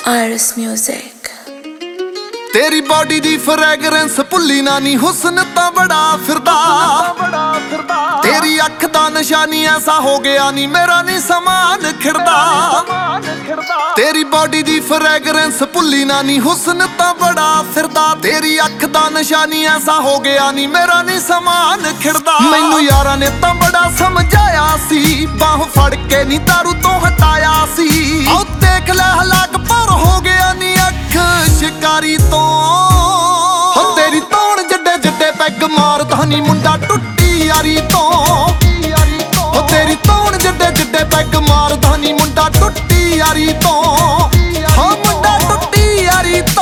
Iris Music। तेरी body दी fragrance भुल्ली ना नी, हुस्न ता बड़ा फिरदा। तेरी अख दा निशानी ऐसा हो गया नी, मेरा नी समान खिड़दा। तेरी बॉडी दी फ्रैगरेंस भुल्ली ना नी, हुस्न ता बड़ा फिरदा। तेरी अख दा निशानी ऐसा हो गया नी, मेरा नी समान खिड़दा। मैनू यारां ने तां बड़ा समझाया सी, बाह फड़ के नी दारू तो हटाया सी। आओ देख ले हलाक पर हो गया नी अख शिकारी तो। तेरी तौण जड्डे जड्डे पैग मारदा नी मुंडा टुट्टी यारी तो। तेरी तौण जड्डे जड्डे पैग मारदा नी मुंडा टुट्टी यारी तो। हाँ मुंडा टुट्टी यारी तो।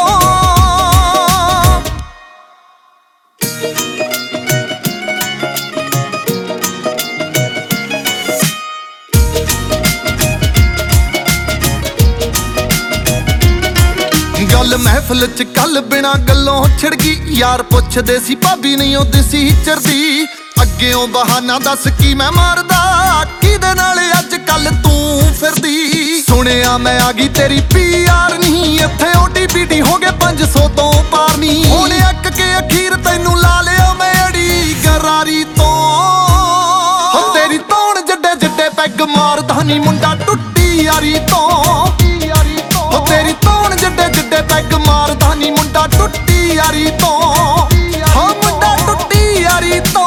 गल महफिल च कल बिना गल्लों छिड़ गई, यार पुछदे सी भाभी नहीं ओदी सी चरदी। अग्गेओं बहाना दस की मैं मारदा, किदे नाल अज कल तू फिरदी। सुनिया मैं आ गई तेरी PR नहीं, इत्थे OTPD हो गए 500 तो पार नहीं। हुण अक के अखीर तैनू ला लिया मैं अड़ी गरारी तो। तेरी तौण जड्डे जड्डे पैग मारदा नी मुंडा टुट्टी यारी तो। तेरी तौण जड्डे जड्डे पैग मारदा नी मुंडा टुट्टी यारी तो। हाँ मुंडा टुट्टी यारी तो।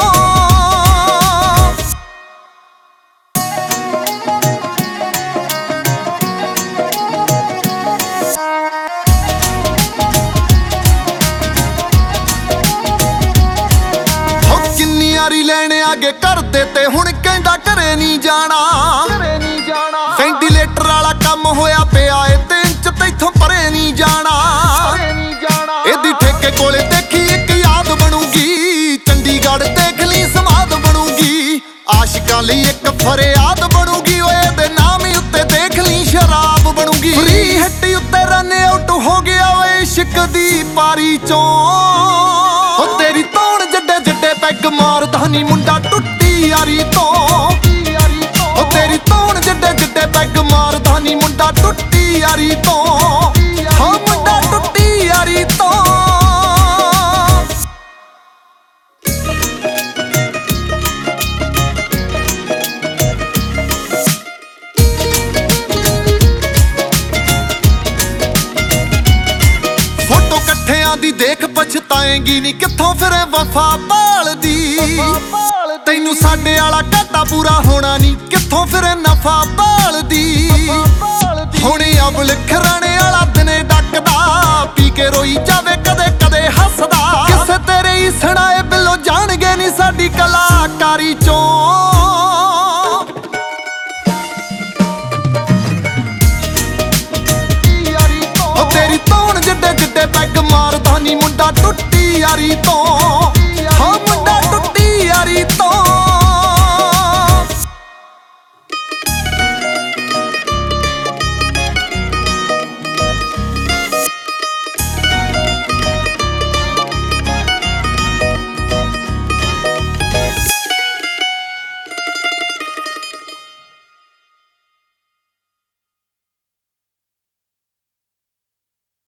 किन्नी यारी लेने आगे कर देते, हुण कहंदा घरे नहीं जाना। वेंटिलेटर वाला काम होया पिया ए, तैथों परे नहीं जाना। एदी ठेके कोले देखी एक याद बनूगी, चंडीगढ़ देख ली समाद बनूगी। आशिकां लई एक फरियाद बनूगी, ओए दे नाम ही उत्ते देख ली शराब बनूगी। फ्री हिट उत्ते रन आउट हो गया ओए इश्क दी पारी चों। तेरी तौण जड्डे जड्डे पैग मारदा नी मुंडा टुट्टी यारी तो। तेरी तौण जड्डे जड्डे पैग मारदा नी मुंडा टुट्टी यारी तो। हाँ मुंडा टुट्टी यारी तो। फोटो कट्ठियां दी देख पछताएंगी नी, कित्थों फिरे वफा भालदी। तैनू साडे वाला घाटा पूरा होना नी, कित्थों फिरे नफा भालदी। हुणे अबल खराणे वाला दिने डकदा, पी के रोई जावे कदे कदे हसदा। किसे तेरे ही सुनाए बिलो जाणगे नी साडी कलाकारी चों। तेरी तौण जड्डे जड्डे पैग मारदा नी मुंडा टुट्टी यारी तो।